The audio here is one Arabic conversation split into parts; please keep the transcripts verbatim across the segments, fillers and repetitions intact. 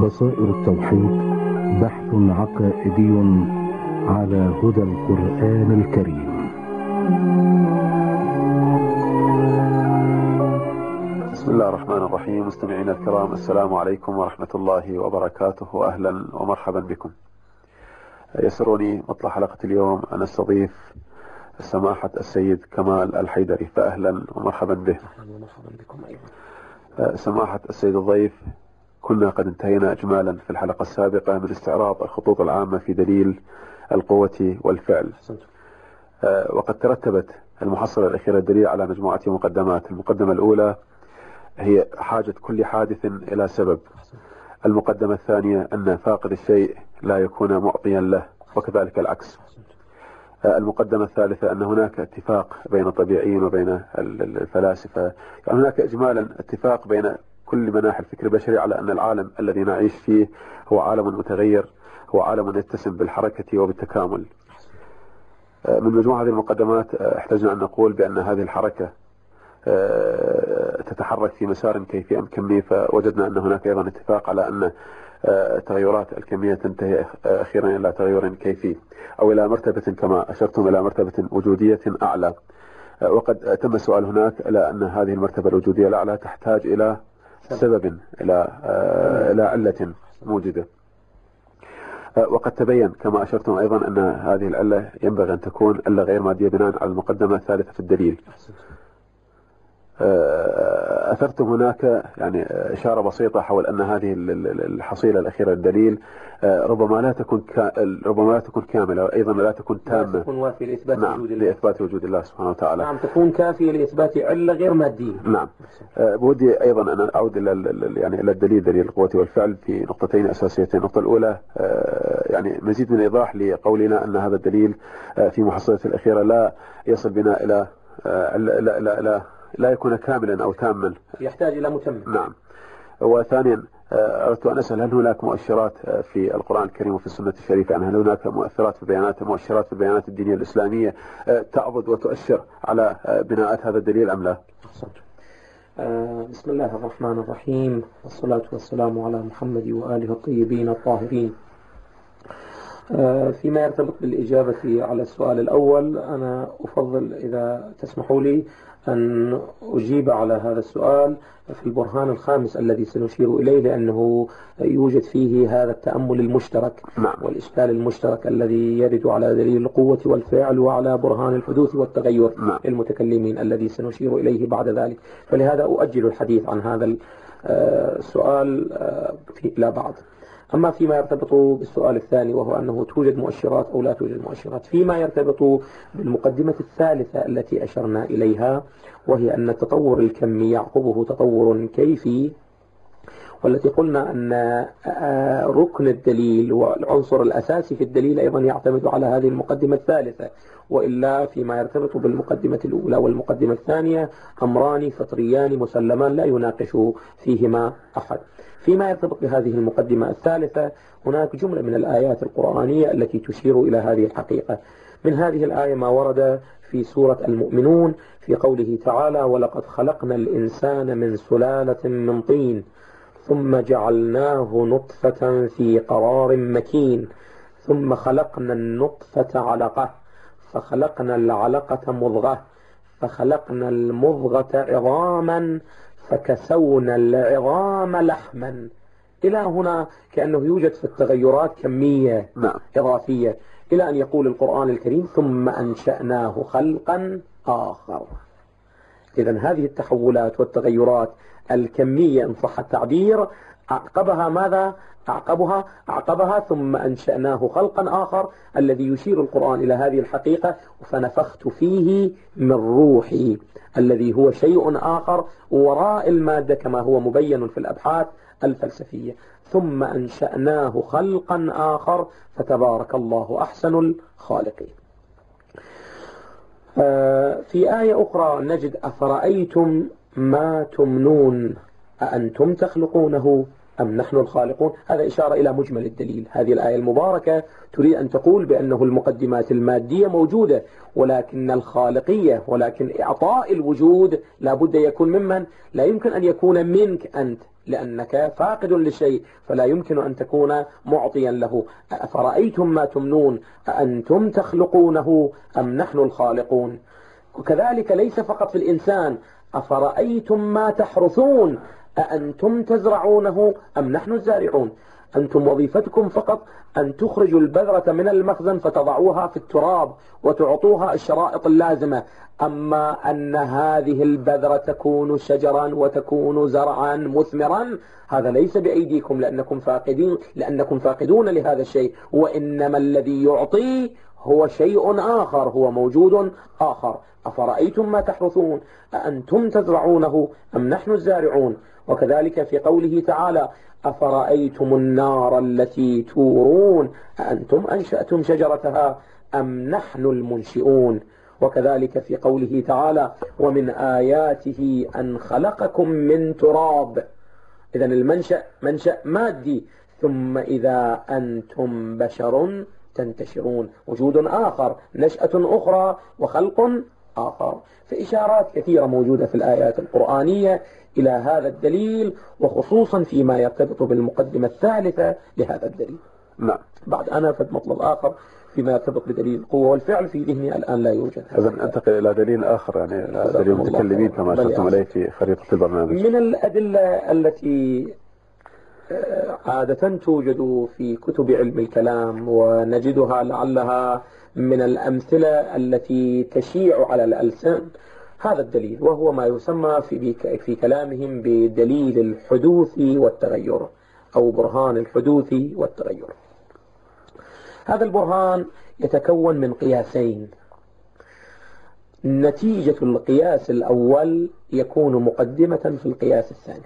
بصائر التوحيد بحث عقائدي على هدى القرآن الكريم. بسم الله الرحمن الرحيم. مستمعينا الكرام، السلام عليكم ورحمة الله وبركاته، وأهلا ومرحبا بكم. يسرني مطلع حلقة اليوم أن أستضيف سماحة السيد كمال الحيدري، فأهلا ومرحبا به. أهلا ومرحبا بكم أيضا. سماحة السيد الضيف، كنا قد انتهينا إجمالا في الحلقة السابقة من استعراض الخطوط العامة في دليل القوة والفعل، وقد ترتبت المحصلة الأخيرة الدليل على مجموعة مقدمات. المقدمة الأولى هي حاجة كل حادث إلى سبب. المقدمة الثانية أن فاقد الشيء لا يكون معطيا له، وكذلك العكس. المقدمة الثالثة أن هناك اتفاق بين الطبيعيين وبين الفلاسفة، يعني هناك إجمالا اتفاق بين كل مناحي الفكر البشري على أن العالم الذي نعيش فيه هو عالم متغير، هو عالم يتسم بالحركة وبالتكامل. من مجموعة هذه المقدمات احتجنا أن نقول بأن هذه الحركة تتحرك في مسار كيفي أم كمي، فوجدنا أن هناك أيضا اتفاق على أن التغيرات الكمية تنتهي أخيرا إلى تغير كيفي أو إلى مرتبة كما أشرتم إلى مرتبة وجودية أعلى. وقد تم السؤال هناك إلى أن هذه المرتبة الوجودية الأعلى تحتاج إلى سبب، إلى إلى علة موجودة. وقد تبين كما أشرتم أيضا أن هذه العلة ينبغي أن تكون علة غير مادية بناء على المقدمة الثالثة في الدليل. أثرتم هناك يعني إشارة بسيطة حول أن هذه الحصيلة الأخيرة للدليل ربما لا تكون ربما لا تكون كاملة، وأيضا لا تكون تامة، لا تكون وافية لإثبات نعم وجود الله، لإثبات وجود الله سبحانه وتعالى. نعم، تكون كافية لإثبات علة غير مادية. نعم. بودي أيضا أن أعود إلى يعني إلى الدليل، دليل القوة والفعل، في نقطتين أساسيتين. النقطة الأولى يعني مزيد من إيضاح لقولنا أن هذا الدليل في محصلته الأخيرة لا يصل بنا إلى لا لا لا, لا لا يكون كاملا أو تاما، يحتاج إلى متمم. نعم. وثانيا أردت أن أسأل، هل هناك مؤشرات في القرآن الكريم وفي السنة الشريفة، يعني هل هناك مؤثرات في البيانات، مؤشرات في البيانات الدينية الإسلامية تعضد وتؤشر على بناء هذا الدليل أم لا؟ آه بسم الله الرحمن الرحيم، والصلاة والسلام على محمد وآله الطيبين الطاهرين. آه فيما يرتبط بالإجابة على السؤال الأول، أنا أفضل إذا تسمحوا لي أن أجيب على هذا السؤال في البرهان الخامس الذي سنشير إليه، لأنه يوجد فيه هذا التأمل المشترك نعم. والإشكال المشترك الذي يرد على دليل القوة والفعل وعلى برهان الحدوث والتغير نعم. المتكلمين الذي سنشير إليه بعد ذلك. فلهذا أؤجل الحديث عن هذا السؤال إلى بعد. أما فيما يرتبط بالسؤال الثاني، وهو أنه توجد مؤشرات أو لا توجد مؤشرات، فيما يرتبط بالمقدمة الثالثة التي أشرنا إليها، وهي أن التطور الكمي يعقبه تطور كيفي، والتي قلنا أن ركن الدليل والعنصر الأساسي في الدليل أيضا يعتمد على هذه المقدمة الثالثة، وإلا فيما يرتبط بالمقدمة الأولى والمقدمة الثانية أمران فطريان مسلمان لا يناقش فيهما أحد. فيما يرتبط بهذه المقدمة الثالثة، هناك جملة من الآيات القرآنية التي تشير إلى هذه الحقيقة. من هذه الآية ما ورد في سورة المؤمنون في قوله تعالى: ولقد خلقنا الإنسان من سلالة من طين ثم جعلناه نطفة في قرار مكين ثم خلقنا النطفة علقة فخلقنا العلقة مضغة فخلقنا المضغة عظاما فكسونا العظام لحما. إلى هنا كأنه يوجد في التغيرات كمية نعم. إضافية، إلى أن يقول القرآن الكريم: ثم أنشأناه خلقا آخر. إذن هذه التحولات والتغيرات الكمية إن صح التعبير أعقبها ماذا؟ أعقبها أعقبها ثم أنشأناه خلقا آخر، الذي يشير القرآن إلى هذه الحقيقة: فنفخت فيه من روحي، الذي هو شيء آخر وراء المادة كما هو مبين في الأبحاث الفلسفية. ثم أنشأناه خلقا آخر فتبارك الله أحسن الخالقين. في آية أخرى نجد: أفرأيتم ما تمنون أأنتم تخلقونه أم نحن الخالقون. هذا إشارة إلى مجمل الدليل. هذه الآية المباركة تريد أن تقول بأنه المقدمات المادية موجودة، ولكن الخالقية، ولكن إعطاء الوجود لا بد يكون ممن؟ لا يمكن أن يكون منك أنت، لأنك فاقد لشيء، فلا يمكن أن تكون معطيا له. أفرأيتم ما تمنون أأنتم تخلقونه أم نحن الخالقون. وكذلك ليس فقط في الإنسان، أفرأيتم ما تحرثون أأنتم تزرعونه أم نحن الزارعون. أنتم وظيفتكم فقط أن تخرجوا البذرة من المخزن فتضعوها في التراب وتعطوها الشرائط اللازمة، أما أن هذه البذرة تكون شجرا وتكون زرعا مثمرا هذا ليس بأيديكم، لأنكم فاقدين لأنكم فاقدون لهذا الشيء، وإنما الذي يعطي هو شيء آخر، هو موجود آخر. أفرأيتم ما تحرثون أأنتم تزرعونه أم نحن الزارعون. وكذلك في قوله تعالى أفرأيتم النار التي تورون أأنتم أنشأتم شجرتها أم نحن المنشئون. وكذلك في قوله تعالى ومن آياته أن خلقكم من تراب. إذا المنشأ منشأ مادي، ثم إذا أنتم بشر تنتشرون، وجود آخر، نشأة أخرى وخلق آخر. فإشارات كثيرة موجودة في الآيات القرآنية إلى هذا الدليل، وخصوصا فيما يرتبط بالمقدمة الثالثة لهذا الدليل. نعم. بعد أنا في مطلب آخر فيما يرتبط بدليل القوة والفعل في ذهني الآن لا يوجد. إذا ننتقل إلى دليل آخر، يعني دليل المتكلمين كما أشرتم عليه في خريطة البرنامج. من الأدلة التي عادة توجد في كتب علم الكلام ونجدها لعلها من الأمثلة التي تشيع على الألسان هذا الدليل، وهو ما يسمى في في كلامهم بدليل الحدوث والتغير، أو برهان الحدوث والتغير. هذا البرهان يتكون من قياسين. نتيجة القياس الأول يكون مقدمة في القياس الثاني.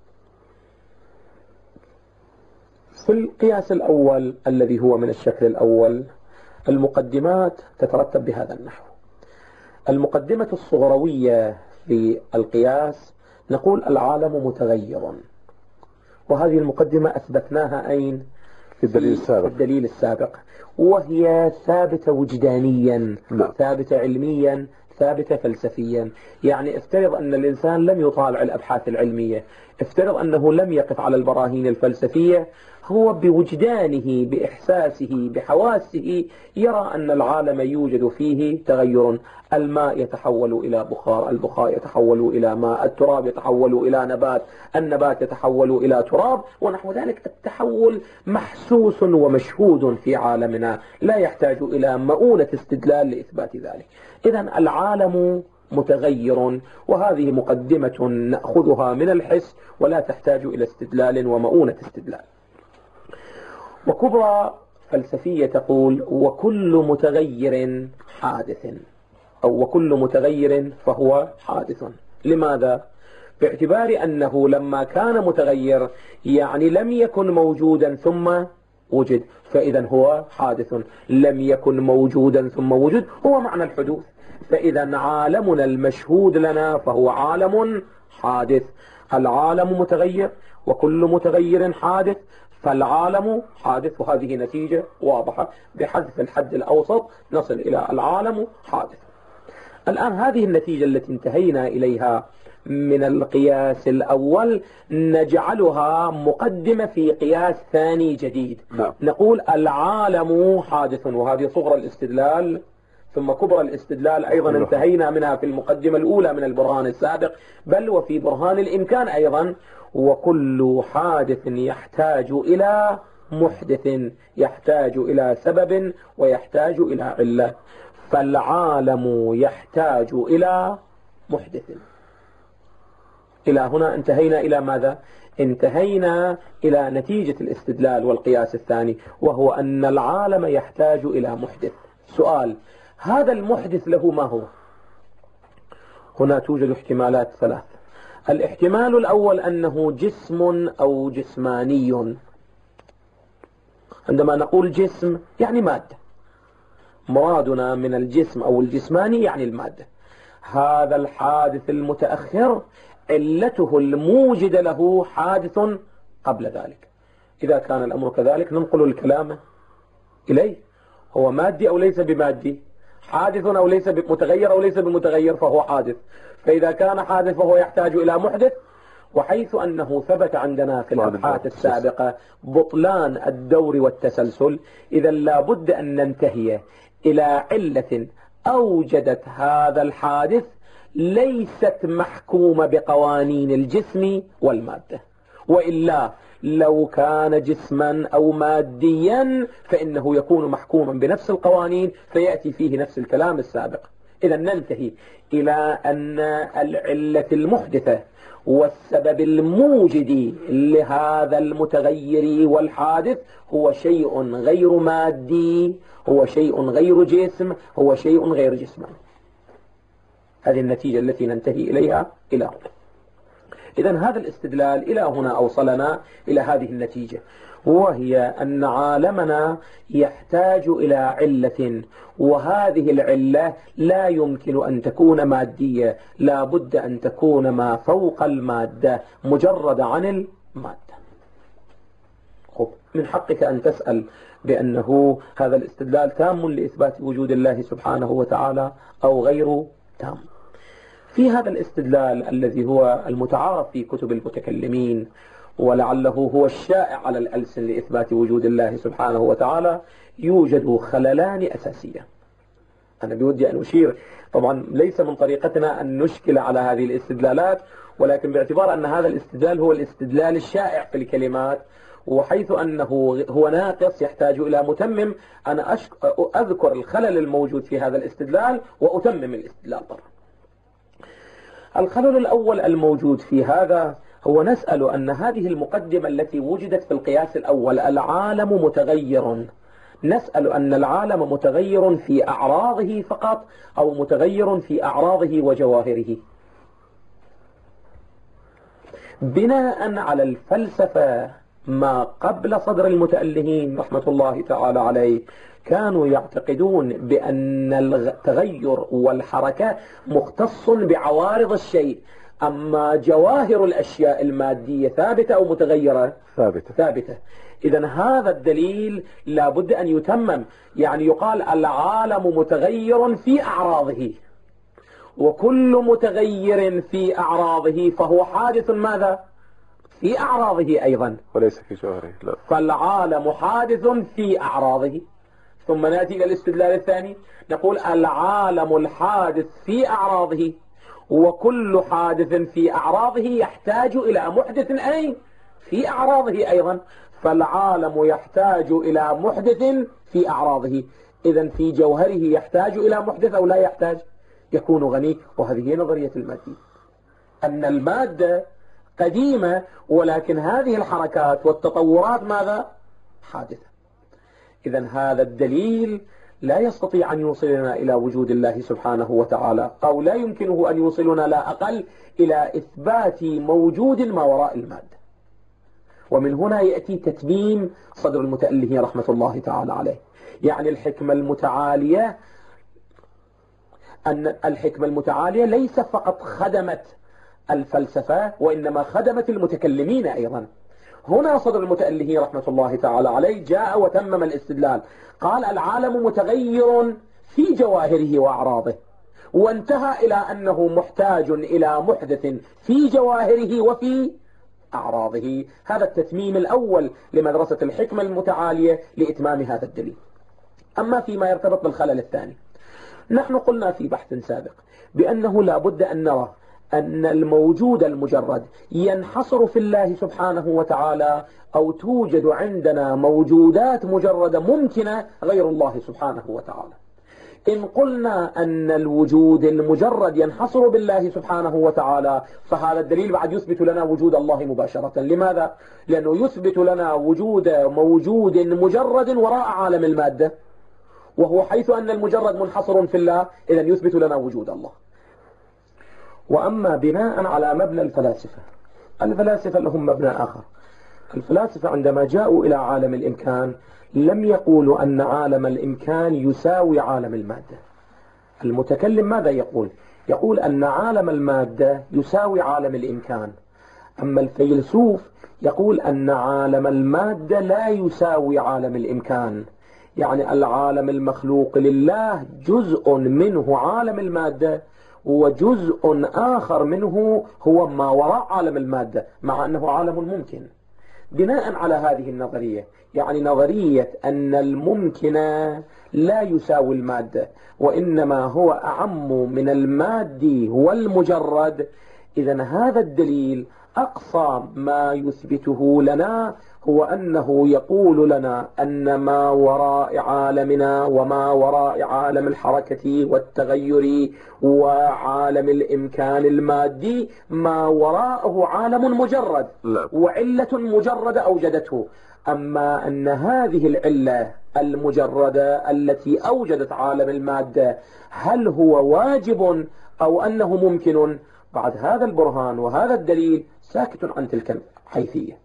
في القياس الأول الذي هو من الشكل الأول المقدمات تترتب بهذا النحو. المقدمة الصغروية في القياس نقول العالم متغير، وهذه المقدمة أثبتناها أين؟ في الدليل السابق. الدليل السابق، وهي ثابتة وجدانيا، نعم. ثابتة علميا، ثابتة فلسفيا. يعني افترض أن الإنسان لم يطالع الأبحاث العلمية، افترض أنه لم يقف على البراهين الفلسفية، هو بوجدانه بإحساسه بحواسه يرى أن العالم يوجد فيه تغير. الماء يتحول إلى بخار، البخار يتحول إلى ماء، التراب يتحول إلى نبات، النبات يتحول إلى تراب ونحو ذلك. التحول محسوس ومشهود في عالمنا، لا يحتاج إلى مؤونة استدلال لإثبات ذلك. إذن العالم متغير، وهذه مقدمة نأخذها من الحس ولا تحتاج إلى استدلال ومؤونة استدلال. وكبرى فلسفية تقول وكل متغير حادث، أو وكل متغير فهو حادث. لماذا؟ باعتبار أنه لما كان متغير يعني لم يكن موجودا ثم وجد، فإذا هو حادث. لم يكن موجودا ثم وجد هو معنى الحدوث. فإذا عالمنا المشهود لنا فهو عالم حادث. العالم متغير وكل متغير حادث، فالعالم حادث، وهذه نتيجة واضحة. بحذف الحد الأوسط نصل إلى العالم حادث. الآن هذه النتيجة التي انتهينا إليها من القياس الأول نجعلها مقدمة في قياس ثاني جديد. نعم. نقول العالم حادث، وهذه صغرى الاستدلال ثم كبرى الاستدلال أيضا انتهينا منها في المقدمة الأولى من البرهان السابق، بل وفي برهان الإمكان أيضا. وكل حادث يحتاج إلى محدث، يحتاج إلى سبب ويحتاج إلى علة، فالعالم يحتاج إلى محدث. إلى هنا انتهينا إلى ماذا؟ انتهينا إلى نتيجة الاستدلال والقياس الثاني، وهو أن العالم يحتاج إلى محدث. سؤال: هذا المحدث له ما هو؟ هنا توجد احتمالات ثلاث. الاحتمال الأول أنه جسم أو جسماني. عندما نقول جسم يعني مادة، مرادنا من الجسم أو الجسماني يعني المادة. هذا الحادث المتأخر علته الموجد له حادث قبل ذلك. إذا كان الأمر كذلك ننقل الكلام إليه، هو مادي أو ليس بمادي، حادث أو ليس بمتغير أو ليس بمتغير، فهو حادث. فإذا كان حادث فهو يحتاج إلى محدث. وحيث أنه ثبت عندنا في الأبحاث السابقة بطلان الدور والتسلسل، إذا لا بد أن ننتهي إلى علة أوجدت هذا الحادث ليست محكومة بقوانين الجسم والمادة، وإلا لو كان جسما أو ماديا فإنه يكون محكوما بنفس القوانين فيأتي فيه نفس الكلام السابق. إذا ننتهي إلى أن العلة المحدثة والسبب الموجد لهذا المتغير والحادث هو شيء غير مادي، هو شيء غير جسم، هو شيء غير جسماني. هذه النتيجة التي ننتهي إليها إلى هنا. إذن هذا الاستدلال إلى هنا أوصلنا إلى هذه النتيجة، وهي أن عالمنا يحتاج إلى علة، وهذه العلة لا يمكن أن تكون مادية، لا بد أن تكون ما فوق المادة، مجرد عن المادة. خب، من حقك أن تسأل بأنه هذا الاستدلال تام لإثبات وجود الله سبحانه وتعالى أو غير تام. في هذا الاستدلال الذي هو المتعارف في كتب المتكلمين ولعله هو الشائع على الألسن لإثبات وجود الله سبحانه وتعالى يوجد خللان أساسية. أنا بودي أن أشير، طبعا ليس من طريقتنا أن نشكل على هذه الاستدلالات، ولكن باعتبار أن هذا الاستدلال هو الاستدلال الشائع في الكلمات، وحيث أنه هو ناقص يحتاج إلى متمم، أنا أشك... أذكر الخلل الموجود في هذا الاستدلال وأتمم الاستدلال برا. الخلل الأول الموجود في هذا هو نسأل أن هذه المقدمة التي وجدت في القياس الأول، العالم متغير، نسأل أن العالم متغير في أعراضه فقط أو متغير في أعراضه وجواهره. بناء على الفلسفة ما قبل صدر المتألهين رحمة الله تعالى عليه، كانوا يعتقدون بأن التغير والحركة مختص بعوارض الشيء، أما جواهر الأشياء المادية ثابتة أو متغيرة؟ ثابتة. ثابتة. إذن هذا الدليل لابد أن يتمم، يعني يقال العالم متغير في أعراضه، وكل متغير في أعراضه فهو حادث ماذا؟ في أعراضه أيضا، وليس في جوهره. لا. فالعالم حادث في أعراضه. ثم نأتي إلى الاستدلال الثاني، نقول العالم الحادث في أعراضه، وكل حادث في أعراضه يحتاج إلى محدث أي في أعراضه أيضا، فالعالم يحتاج إلى محدث في أعراضه. إذن في جوهره يحتاج إلى محدث أو لا يحتاج؟ يكون غني. وهذه هي نظرية المادية، أن المادة قديمة ولكن هذه الحركات والتطورات ماذا؟ حادثة. إذن هذا الدليل لا يستطيع أن يوصلنا إلى وجود الله سبحانه وتعالى، أو لا يمكنه أن يوصلنا لا أقل إلى إثبات موجود ما وراء المادة. ومن هنا يأتي تتميم صدر المتألهين رحمة الله تعالى عليه، يعني الحكمة المتعالية، أن الحكمة المتعالية ليس فقط خدمت الفلسفة وإنما خدمت المتكلمين أيضا. هنا صدر المتألهين رحمة الله تعالى عليه جاء وتمم الاستدلال، قال العالم متغير في جواهره وأعراضه، وانتهى إلى أنه محتاج إلى محدث في جواهره وفي أعراضه. هذا التتميم الأول لمدرسة الحكمة المتعالية لإتمام هذا الدليل. أما فيما يرتبط بالخلل الثاني، نحن قلنا في بحث سابق بأنه لا بد أن نرى أن الموجود المجرد ينحصر في الله سبحانه وتعالى، أو توجد عندنا موجودات مجردة ممكنة غير الله سبحانه وتعالى. إن قلنا أن الوجود المجرد ينحصر بالله سبحانه وتعالى، فهذا الدليل بعد يثبت لنا وجود الله مباشرة. لماذا؟ لأنه يثبت لنا وجود موجود مجرد وراء عالم المادة، وهو حيث أن المجرد منحصر في الله، إذن يثبت لنا وجود الله. وأما بناء على مبنى الفلاسفة، الفلاسفة لهم مبنى آخر. الفلاسفة عندما جاءوا إلى عالم الإمكان لم يقولوا أن عالم الإمكان يساوي عالم المادة. المتكلم ماذا يقول؟ يقول أن عالم المادة يساوي عالم الإمكان، أما الفيلسوف يقول أن عالم المادة لا يساوي عالم الإمكان، يعني العالم المخلوق لله جزء منه عالم المادة وجزء آخر منه هو ما وراء عالم المادة، مع أنه عالم ممكن. بناء على هذه النظرية، يعني نظرية أن الممكن لا يساوي المادة وإنما هو أعم من المادي والمجرد، إذن هذا الدليل أقصى ما يثبته لنا هو أنه يقول لنا أن ما وراء عالمنا وما وراء عالم الحركة والتغير وعالم الإمكان المادي ما وراءه عالم مجرد وعلة مجردة أوجدته. أما أن هذه العلة المجردة التي أوجدت عالم المادة هل هو واجب أو أنه ممكن، بعد هذا البرهان وهذا الدليل ساكت عن تلك الحيثية.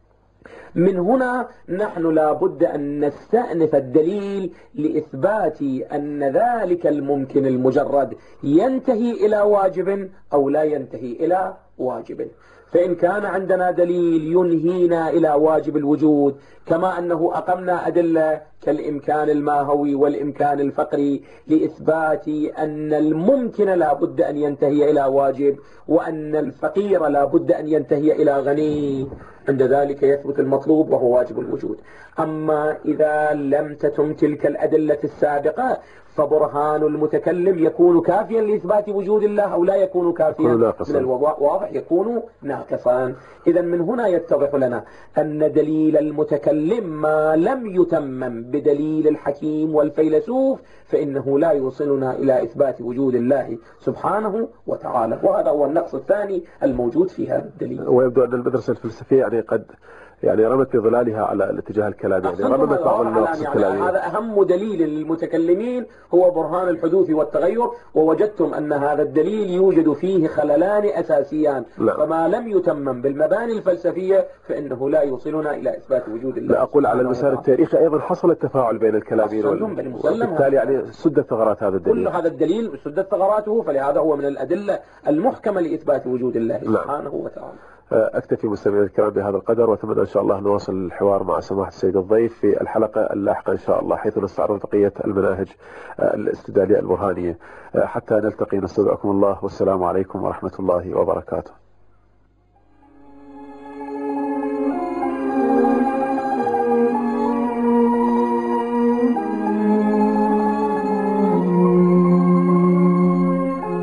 من هنا نحن لا بد أن نستأنف الدليل لإثبات أن ذلك الممكن المجرد ينتهي إلى واجب أو لا ينتهي إلى واجب. فإن كان عندنا دليل ينهينا إلى واجب الوجود، كما أنه أقمنا أدلة كالإمكان الماهوي والإمكان الفقري لإثبات أن الممكن لا بد أن ينتهي إلى واجب وأن الفقير لا بد أن ينتهي إلى غني، عند ذلك يثبت المطلوب وهو واجب الوجود. أما إذا لم تتم تلك الأدلة السابقة فبرهان المتكلم يكون كافيا لإثبات وجود الله أو لا يكون كافيا؟ من الواضح يكون ناقصا. إذا من هنا يتضح لنا أن دليل المتكلم ما لم يتمم بدليل الحكيم والفيلسوف فإنه لا يوصلنا إلى إثبات وجود الله سبحانه وتعالى، وهذا هو النقص الثاني الموجود في هذا الدليل. ويبدو أن المدرسة الفلسفية يعني قد يعني رمت بظلالها على الاتجاه الكلامي، يعني رمت بعض النقص يعني الكلامي. هذا أهم دليل للمتكلمين هو برهان الحدوث والتغير، ووجدتم أن هذا الدليل يوجد فيه خللان أساسيان، لا. فما لم يتمم بالمباني الفلسفية فإنه لا يوصلنا إلى إثبات وجود الله. لا أقول على المسار التاريخي أيضا حصل التفاعل بين الكلامين، وبالتالي يعني سدت ثغرات هذا الدليل. كل هذا الدليل سدت ثغراته، فلهذا هو من الأدلة المحكمة لإثبات وجود الله سبحانه وتعالى. أكتفي مستمعينا الكرام بهذا القدر، وأتمنى إن شاء الله نواصل الحوار مع سماحة السيد الضيف في الحلقة اللاحقة إن شاء الله، حيث نستعرض بقية المناهج الاستدلالية البرهانية. حتى نلتقي نستودعكم الله، والسلام عليكم ورحمة الله وبركاته.